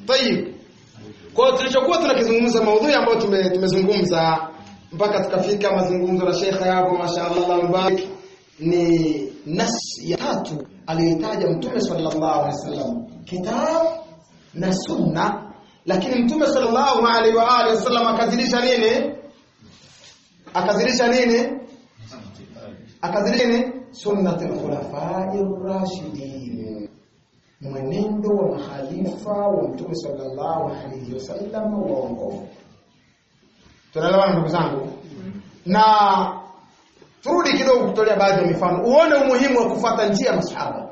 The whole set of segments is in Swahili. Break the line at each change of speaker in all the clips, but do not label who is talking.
Tayib. Kwa tulichokuwa tunakizungumza maudhui ambayo tumezungumza mpaka tukafika mazungumzo na Sheikh hapo mashaallah mbarik ni nas ya tatu aliyotaja Mtume sallallahu alaihi wasallam, kitab na sunna. Lakini Mtume sallallahu alaihi wa alihi wasallam akazidisha nini? Akazidisha sunnatul khulafa'ir rashidin, mwenendo wa makhalifa wa Mtume sallallahu alaihi wasallam waongofu. Tunaelewana ndugu zangu? Na turudi kidogo kutolea baadhi ya mifano uone umuhimu wa kufuata njia ya masahaba.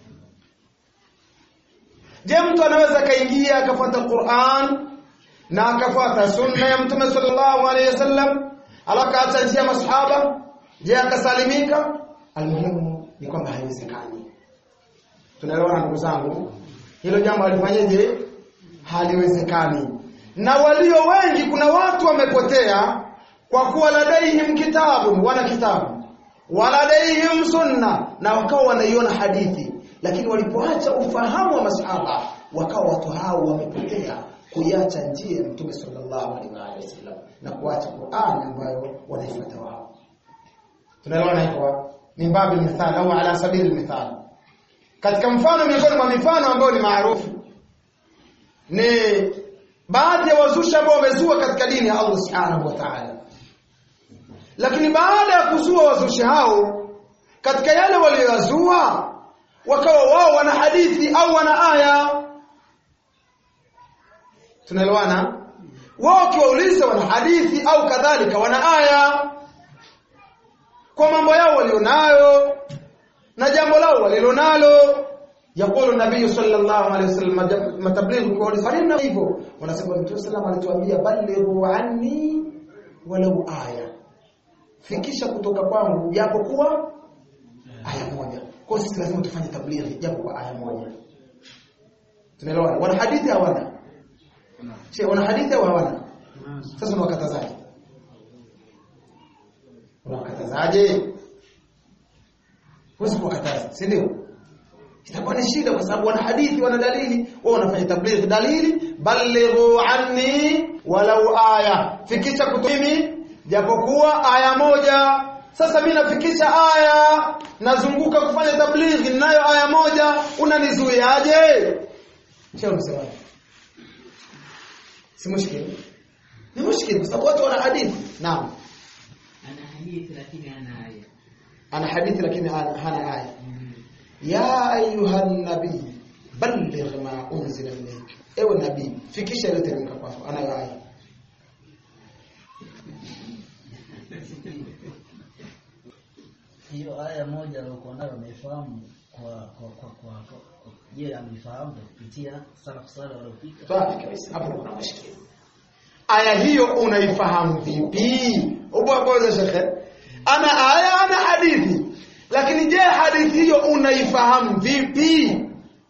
Je, mtu anaweza kaingia akafuata Qur'an na akafuata sunna ya Mtume sallallahu alaihi wasallam alakaacha njia ya masahaba? Je, akasalimika? Almuhimu ni kwamba haiwezekani. Tunaelewana ndugu zangu? Hilo jambo alifanyaje? Haliwezekani. Na walio wengi, kuna watu wamepotea kwa kuwa ladaihim kitabu, wana kitabu, waladaihim sunna, na wakawa wanaiona hadithi, lakini walipoacha ufahamu wa masahaba wakawa watu hao wamepotea kuiacha njia ya Mtume sallallahu alaihi wasallam na kuacha Qur'an ambayo wanaifuata wao. Tunaelewana hivyo? Mimbabil mithal au ala sabil mithal. Katika mfano miongoni mwa mifano ambayo ni maarufu ni baadhi ya wazushi ambao wamezua katika dini ya Allah Subhanahu wa Ta'ala. Lakini baada ya kuzua wazushi hao, katika yale waliyozua wakawa wao wana hadithi au wana aya. Tunaelewana? Wao kiwauliza wana hadithi au kadhalika wana aya kwa mambo yao walionayo na jambo lao walilonalo. Yaqulu Nabii sallallahu alaihi wasallam matabligh kwa walifarina hivyo, wanasema Mtume sallallahu alituambia balighu anni walau aya, fikisha kutoka kwangu japo kuwa aya moja. Kwa sisi lazima tufanye tablighi japo kwa aya moja. Tunaelewana? Wana hadithi hawana? Sio wana hadithi au hawana? Sasa unawakatazaje? Huwezi kuwakataza, si ndio? Itakuwa ni shida kwa sababu wana hadithi, wana dalili, wao wanafanya tablighi dalili, balighu anni walau aya, fikisha kutumi japokuwa aya moja. Sasa mimi nafikisha aya, nazunguka kufanya tablighi nayo aya moja, unanizuiaje? Sio msemaji. Si mushkil. Ni mushkil kwa sababu watu wana hadithi. Naam.
Ana hadithi lakini hana aya.
Ana hadithi lakini hana aya. Ya ayuha nabii balligh ma unzila ilayk. Ewe nabii, fikisha ile teremka kwako, ana aya.
Hiyo aya moja aliyokuwa nayo amefahamu kwa je, amefahamu kupitia salaf salih waliopita?
Safi kabisa. Hapo kuna mashikio. Aya hiyo unaifahamu vipi? Ubwagoza shekhe. Ana aya, ana hadithi. Lakini je, hadithi hiyo unaifahamu vipi?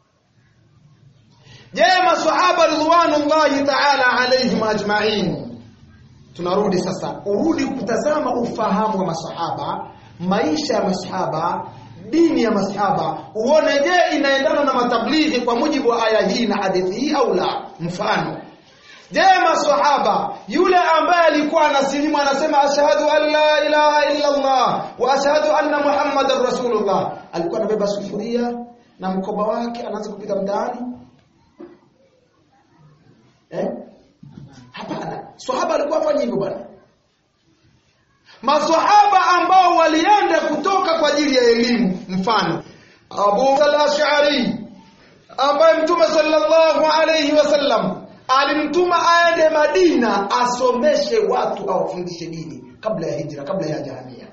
Je, maswahaba ridwanullahi ta'ala alayhim ajma'in. Tunarudi sasa, urudi kutazama ufahamu wa maswahaba, maisha ya maswahaba, dini ya maswahaba, uone je inaendana na matablighi kwa mujibu wa aya hii na hadithi hii au la. Mfano, je, maswahaba yule ambaye alikuwa anasilimu anasema ashhadu an la ilaha illa Allah wa ashhadu anna Muhammadar Rasulullah, alikuwa anabeba sufuria na mkoba wake anaanza kupita mtaani? Hapana. Swahaba alikuwa afanya hivyo bwana. Maswahaba ambao walienda kutoka kwa ajili ya elimu, mfano Abu al-Ash'ari ambaye Mtume sallallahu alayhi wasallam alimtuma aende Madina asomeshe watu au afundishe dini kabla ya hijra, kabla ya jahamia.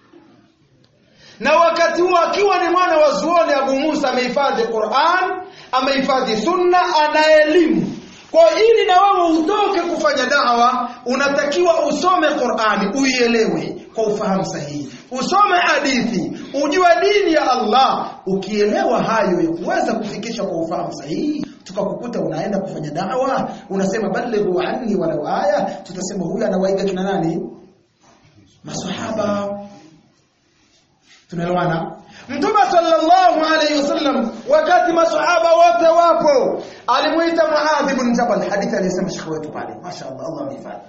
Na wakati huo akiwa ni mwana wa zuoni, Abu Musa amehifadhi Qur'an, amehifadhi sunna, ana elimu. Kwa ili na wewe utoke kufanya da'wa, unatakiwa usome Qur'ani, uielewe kwa ufahamu sahihi. Usome hadithi, ujue dini ya Allah. Ukielewa hayo ya kuweza kufikisha kwa ufahamu sahihi, tukakukuta unaenda kufanya da'wa, unasema balighu anni walau aya, tutasema huyu anawaiga kina nani? Maswahaba. Tunaelewana? Mtume sallallahu alayhi wasallam wakati maswahaba wote wapo alimuita Muadh ibn Jabal, hadithi aliyosema shekhi wetu pale, mashaallah, Allah amhifadhi.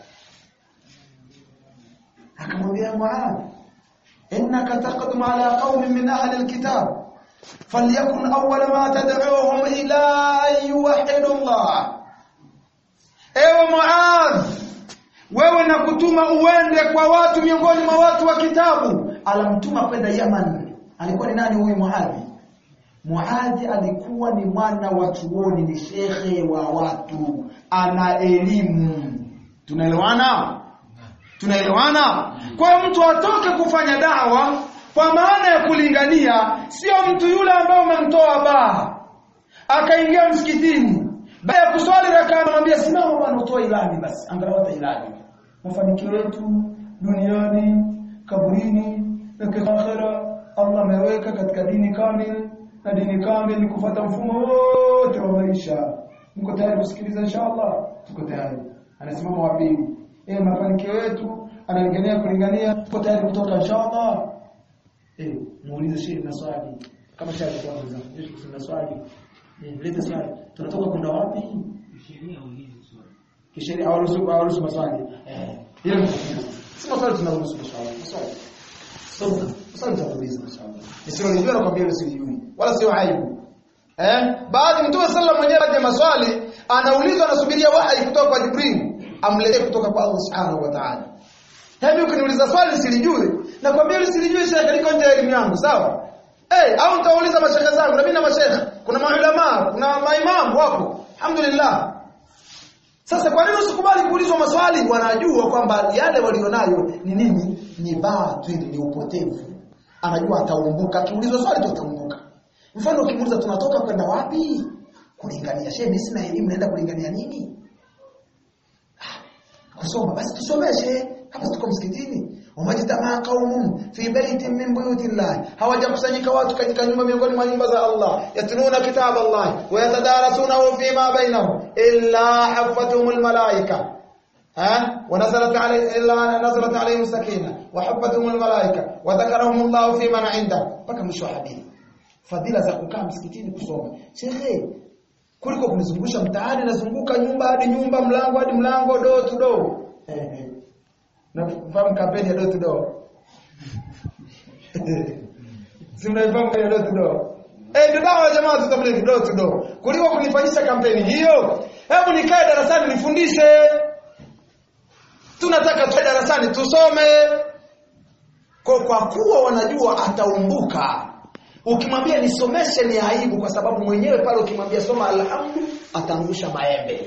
Akamwambia Muadh, innaka taqdum ala qaumin min ahli alkitab falyakun awwala ma tad'uuhum ila an yuwahhidu Allah. Ewe Muadh, wewe nakutuma uende kwa watu miongoni mwa watu wa kitabu. Alamtuma kwenda Yaman. Alikuwa ni nani huyu Muadh? Muadh alikuwa ni mwana wa chuoni, ni shekhe wa watu, ana elimu. Tunaelewana? Tunaelewana? Kwa hiyo mtu atoke kufanya dawa kwa maana ya kulingania, sio mtu yule ambaye umemtoa baa akaingia msikitini baada ya kuswali rakaa anamwambia simama bwana utoe ilani, basi angalau hata ilani. Mafanikio yetu duniani, kaburini na akhera Allah ameweka katika dini kamili, na dini kamili ni kufuata mfumo wote wa maisha. Mko tayari kusikiliza inshallah? Tuko tayari. Anasimama wa pili, mafanikio yetu analingania kulingania, tuko tayari kutoka inshallah? Muulize shehe na swali kama shehe kwanza. Kuna swali. Leta swali. Tunatoka kwenda wapi?
Sheria ulize swali.
Kisheria hawaruhusu maswali. Ile si maswali tunaruhusu maswali. Swali tutauliza inshallah. Nisiojua nakwambia usijui. Wala sio aibu. Baadhi Mtume sallallahu mwenyewe baada ya maswali anaulizwa, anasubiria wahi kutoka kwa Jibril amletee kutoka kwa Allah subhanahu wa ta'ala. Hebu ukiniuliza swali silijui, nakwambia usilijui shekhe, liko nje ya elimu yangu, sawa? Au utauliza mashekhe zangu, na mimi na mashekhe, kuna maulama, kuna maimamu wapo. Alhamdulillah. Sasa kwa nini usikubali kuulizwa maswali? Wanajua kwamba yale walionayo ni nini? Ni batili, ni upotevu. Anajua ataumbuka, akiulizwa swali tu ataumbuka. Mfano ukimuuliza tunatoka kwenda wapi? Kulingania. Shehe, mimi sina elimu, naenda kulingania nini? Kusoma, basi tusomeshe. Hapa tuko msikitini. Wamajitamaa qaumun fi baitin min buyutillah, hawajakusanyika watu katika nyumba miongoni mwa nyumba za Allah, yatluna kitab Allah wa yatadarasunahu fima bainahum illa hafathumul malaika wa nazalat alayhim sakina wa hafathumul malaika wa dhakarahum Allah fi man 'inda, mpaka mwisho wa hadithi. Fadhila za kukaa msikitini kusoma. Shehe, kuliko kunizungusha mtaani, nazunguka nyumba hadi nyumba, mlango hadi mlango, door to door. Na fahamu kampeni ya door to door. Simnafahamu kampeni ya door to door. Ndio dawa jamaa tutabiri door to door. Kuliko kunifanyisha kampeni hiyo, hebu nikae darasani nifundishe. Tunataka tuwe darasani tusome. Kwa kuwa wanajua ataumbuka. Ukimwambia nisomeshe ni aibu, kwa sababu mwenyewe pale ukimwambia soma alhamdu ataangusha maembe.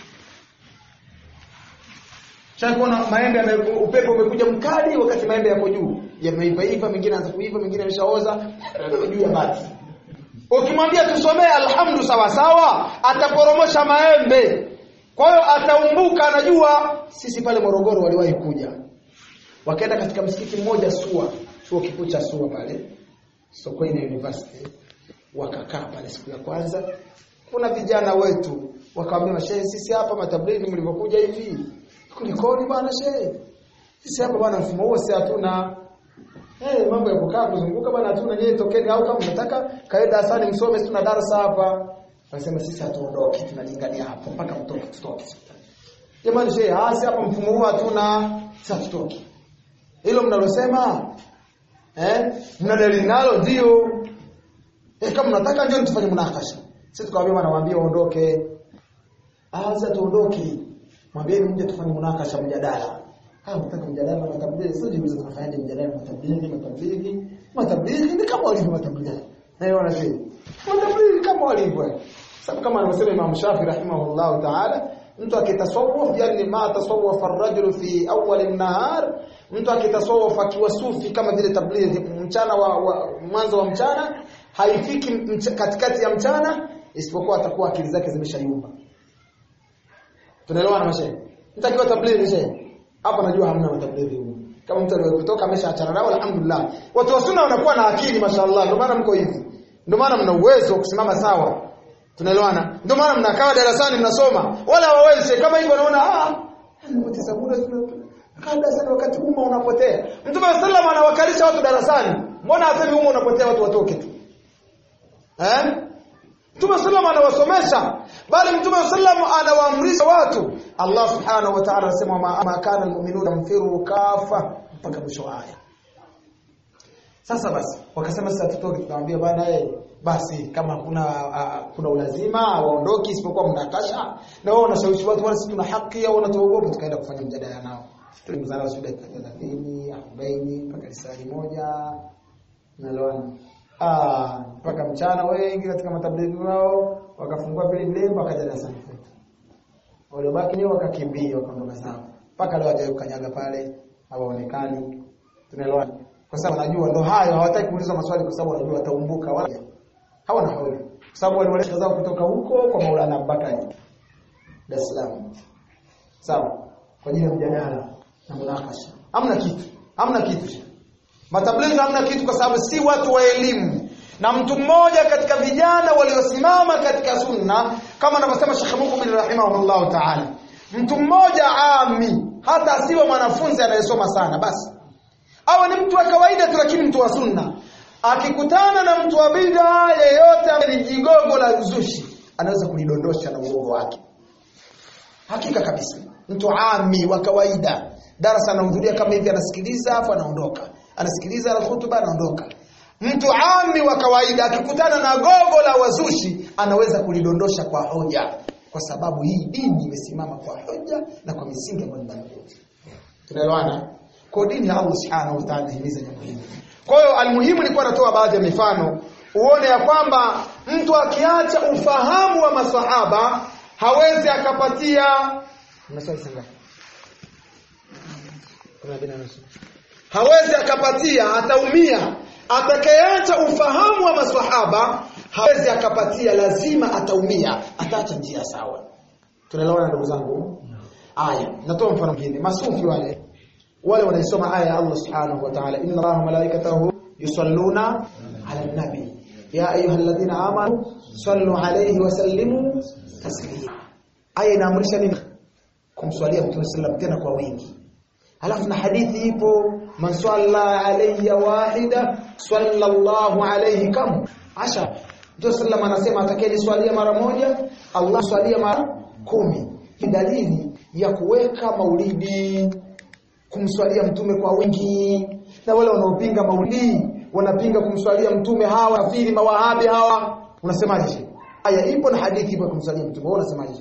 Shakona maembe upepo umekuja mkali wakati maembe yako juu. Yameiva, mengine anaanza kuiva, mengine yameshaoza juu ya bati. Ukimwambia tusomee alhamdu sawa sawa, ataporomosha maembe. Kwa hiyo ataumbuka. Anajua sisi pale Morogoro waliwahi kuja. Wakaenda katika msikiti mmoja chuo kikuu cha SUA pale Sokoine University. Wakakaa pale siku ya kwanza. Kuna vijana wetu wakaambia, shehe, sisi hapa matablighi mlivyokuja hivi kulikoni bwana shehe? Sisi hapa bwana mfumo huo si hatuna. Mambo ya kukaa kuzunguka bwana hatuna, nyie tokeni, au kama mnataka kae darasani msome, tuna darasa hapa. Wanasema sisi hatuondoki, tunalingania hapo mpaka mtoke tutoke. Jamani shehe, si hapa mfumo huo hatuna, sasa tutoke. Hilo mnalosema mna dalili nalo? Ndio. Kama mnataka njoo tufanye munakasha. Sisi tukawaambia bwana, waambie waondoke. Sasa tuondoke. Mwambie mje tufanye munakasha, mjadala. Mtaka mjadala na matablighi, sio jiulize tunafanyaje mjadala na matablighi ni kama walivyo matablighi. Na yeye anasema matablighi kama walivyo. Sababu kama anavyosema Imam Shafi rahimahullah ta'ala, mtu akitasawwaf, yani ma tasawwaf ar-rajulu fi awwal an-nahar, mtu akitasawwaf akiwa sufi kama vile tablighi mchana wa mwanzo wa mchana, haifiki katikati ya mchana, isipokuwa atakuwa akili zake zimeshayumba. Tunaelewana mashehe? Mtu akiwa tablighi shehe, hapa najua hamna matablighi huko. Kama mtu aliyotoka ameshaachana nao, alhamdulillah. Watu wa sunna wanakuwa na akili mashaallah, ndio maana mko hivi. Ndio maana mna uwezo wa kusimama sawa. Tunaelewana? Ndio maana mnakaa darasani mnasoma. Wala hawawezi kama hivyo, wanaona wote sabura Kabla sana wakati umma unapotea. Mtume sallallahu anawakalisha watu darasani. Mbona asemi umma unapotea watu watoke tu? Mtume sallallahu anawasomesha, bali Mtume sallallahu anawaamrisha watu. Allah subhanahu wa ta'ala anasema ma kana almu'minuna yanfiru kafa mpaka mwisho wa aya. Sasa basi wakasema sasa tutoke, tukamwambia bwana basi kama kuna ulazima waondoke isipokuwa mnakasha na wao wanashawishi watu wala sisi tuna haki au wanatuogopa, tukaenda kufanya mjadala nao. Tulimzana shida 30 40 mpaka risali moja naloana mpaka mchana wengi katika matablighi wao wakafungua vile vile wakaja darasani kwetu. Wale baki ni wakakimbia wakaondoka zao. Mpaka leo hajaye kukanyaga pale hawaonekani. Tunaelewana. Kwa sababu wanajua ndo hayo, hawataki kuuliza maswali kwa sababu wanajua wataumbuka wala hawana hauli. Kwa sababu wale walishazao kutoka huko kwa Maulana Abubakar Dar es Salaam. Sawa? Kwa ajili ya mjadala na munakasha. Hamna kitu. Matablighi hamna kitu kwa sababu si watu wa elimu. Na mtu mmoja katika vijana waliosimama katika sunna kama anavyosema Sheikh Mukbil rahimahullah ta'ala. Mtu mmoja ami hata asiwe mwanafunzi anayesoma sana basi. Awe ni mtu wa kawaida tu lakini mtu wa sunna. Akikutana na mtu wa bid'a yeyote ambaye ni jigogo la uzushi, anaweza kulidondosha na uongo wake. Hakika kabisa. Mtu ami wa kawaida, darasa anahudhuria kama hivi, anasikiliza afu anaondoka. Anasikiliza hutuba anaondoka. Mtu ami wa kawaida akikutana na gogo la wazushi, anaweza kulidondosha kwa hoja, kwa sababu hii dini imesimama kwa hoja na kwa misingi ambayo ni madhubuti. Tunaelewana? Kwa dini ya Allah Subhanahu wa Ta'ala himiza jambo hili. Kwa hiyo almuhimu ni kwa natoa baadhi ya mifano uone ya kwamba mtu akiacha ufahamu wa maswahaba hawezi akapatia mnasali sana. Kuna bina nusu. Hawezi akapatia, ataumia. Atakayeacha ufahamu wa maswahaba hawezi akapatia, lazima ataumia, ataacha njia sawa. Tunaelewana ndugu zangu? Aya, natoa mfano mwingine. Masufi wale wanaisoma aya ya Allah Subhanahu wa Ta'ala, inna Allaha wa malaikatahu yusalluna 'alan nabi ya ayyuhalladhina amanu sallu 'alayhi wa sallimu taslima. Aya inaamrisha nini? Kumswalia Mtume sallallahu tena kwa wingi. Halafu na hadithi ipo, man salla alayya wahida sallallahu alayhi kam 10. Mtume sallallahu anasema atakayeliswalia mara moja Allah swalia mara 10. Ni dalili ya kuweka maulidi, kumswalia mtume kwa wingi. Na wale wanaopinga maulidi wanapinga kumswalia mtume, hawa kafiri mawahabi hawa. Unasemaje? Aya ipo na hadithi ipo kumswalia mtume, wewe unasemaje?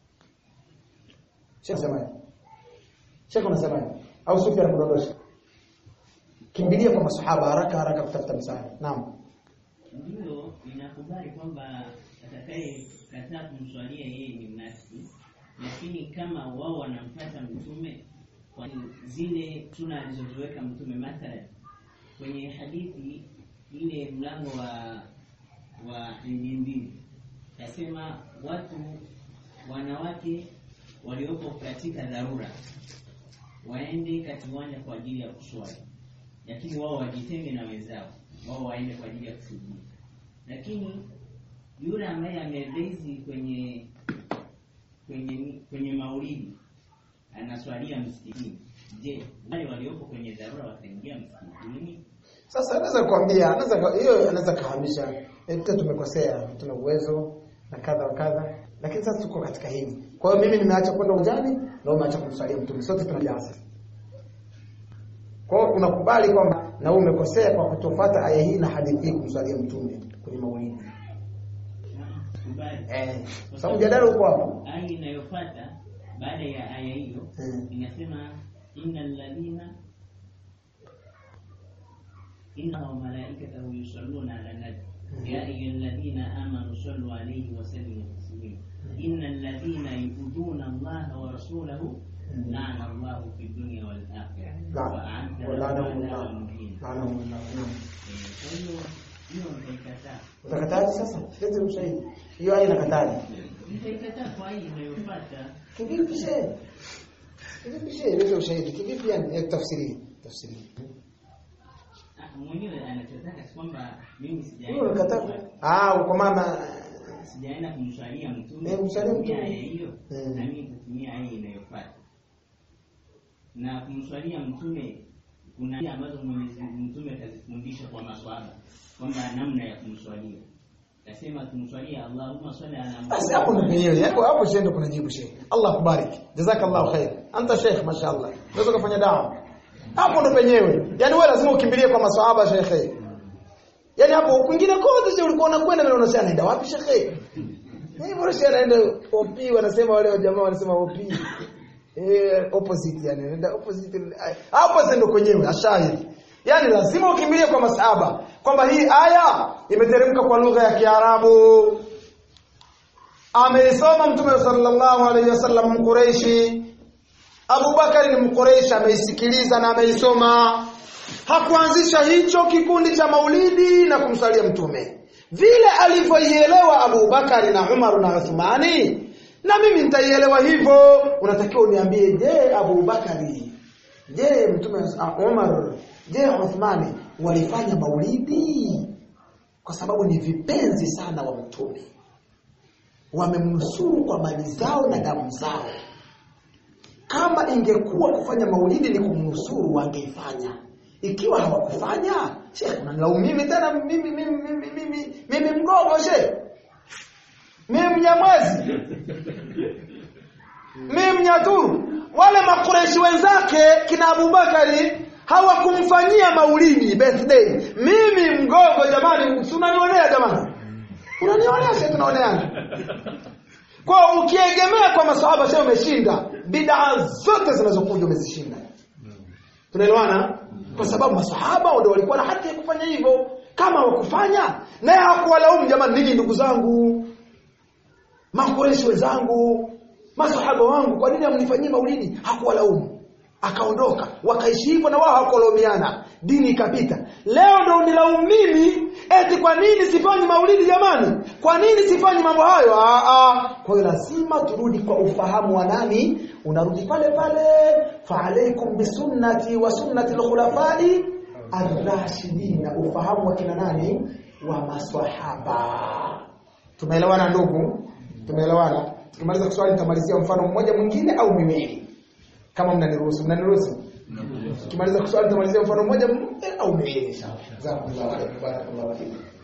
Sheikh unasemaje? Au Sufi anakudondosha? Kimbilia kwa masahaba haraka kutafuta msaada. Naam.
Ndio ninakubali kwamba atakaye kataa kumswalia yeye ni mnafiki, lakini kama wao wanamfuata mtume kwa zile tuna alizoweka mtume, mathalan kwenye hadithi ile mlango wa mbili nasema watu wanawake waliopo katika dharura waende katika uwanja kwa ajili ya kuswali, lakini wao wajitenge na wenzao, wao waende kwa ajili ya kusujudu. Lakini yule ambaye amebezi kwenye maulidi anaswalia msikitini, je, wale waliopo kwenye dharura wataingia msikitini?
Sasa anaweza kuambia, anaweza kahamisha, tumekosea, tuna uwezo na kadha, lakini sasa tuko katika hili. Kwa hiyo mimi nimeacha kwenda ujani na umeacha kumswalia mtume, sote tunajaza. Kwa hiyo unakubali kwamba na wewe umekosea kwa kutofuata aya hii na hadithi hii kumswalia mtume kwenye maulidi. Sasa mjadala uko hapo.
Aya inayofuata baada ya aya hiyo inasema innal ladina inna wa malaikatahu yusalluna 'alan nabi ya ayyuhalladhina amanu sallu 'alayhi wa sallimu taslima innal ladina yu'duna Allaha wa rasulahu la'ana Allahu fid dunya wal akhirah wa a'adda lahum 'adhaban
Utakataa sasa? Lete ushahidi. Hiyo aya inakataa.
Nitakataa kwa hii inayofuata.
Kivipi shehe? Lete ushahidi. Kivipi yani tafsiri?
Mwenyewe anachotaka kwamba mimi sijaenda.
Wewe unakataa. Kwa maana
sijaenda kumswalia mtume.
Mswalia mtume
hiyo. Na mimi kutumia hii inayofuata. na kumswalia mtume kuna njia ambazo mtume atazifundisha kwa maswahaba kwamba namna ya kumswalia. Nasema tumswalia Allahumma salli ala Muhammad.
Basi hapo ndio penyewe. Hapo shendo kuna jibu Sheikh. Allah kubariki. Jazakallahu khair. Anta Sheikh mashaallah. Unaweza kufanya dawa. Hapo ndio penyewe. Yaani wewe lazima ukimbilie kwa maswahaba Sheikh. Yaani hapo kwingine kote sio ulikuwa unakwenda na unasema naenda wapi Sheikh? Mimi bora naenda OP wanasema wale jamaa wanasema OP. Opposite yani naenda opposite. Hapo sasa ndio kwenyewe ashahidi. Yaani lazima ukimbilie kwa masahaba kwamba hii aya imeteremka kwa lugha ya Kiarabu. Ameisoma Mtume sallallahu alaihi wasallam Mquraishi. Abu Bakari ni Mquraishi, ameisikiliza na ameisoma. Hakuanzisha hicho kikundi cha maulidi na kumsalia Mtume. Vile alivyoielewa Abu Bakari na Umar na Uthmani, na mimi nitaielewa hivyo. Unatakiwa uniambie, je, Abu Bakari, je, Mtume Umar, je, Uthmani walifanya maulidi? Kwa sababu ni vipenzi sana wa Mtume. Wamemnusuru kwa mali zao na damu zao. Kama ingekuwa kufanya maulidi ni kumnusuru wangeifanya. Ikiwa hawakufanya, Sheikh unanilaumu mimi tena mimi mgogo Sheikh. Mimi Mnyamwezi. Mimi Mnyaturu. Wale makureshi wenzake kina Abu Bakari hawakumfanyia maulidi birthday. Mimi mgogo jamani, unanionea jamani. Unanionea sasa tunaoneana. Kwa ukiegemea kwa maswahaba sasa umeshinda. Bid'a zote zinazokuja umezishinda. Tunaelewana? Kwa sababu maswahaba ndio walikuwa na haki ya kufanya hivyo. Kama wakufanya, naye hakuwalaumu jamani, ninyi ndugu zangu, makureshi wenzangu, maswahaba wangu, kwa nini hamnifanyii maulidi? Hakuwalaumu. Akaondoka, wakaishi hivyo na wao hawakolaumiana. Dini ikapita. Leo ndio unilaumu mimi eti kwa nini sifanyi maulidi jamani? Kwa nini sifanyi mambo hayo? Kwa hiyo lazima turudi kwa ufahamu wa nani? Unarudi pale pale, fa alaykum bisunnati wa sunnati al-khulafai ar-rashidin. Ufahamu wa kina nani? Wa maswahaba. Tumeelewana ndugu? Tumeelewana? Tukimaliza kuswali nitamalizia mfano mmoja mwingine au miwili. Kama mnaniruhusu. Tukimaliza kuswali nitamalizia mfano mmoja au miwili inshallah. Jazakumullahu khairan. Barakallahu fiik.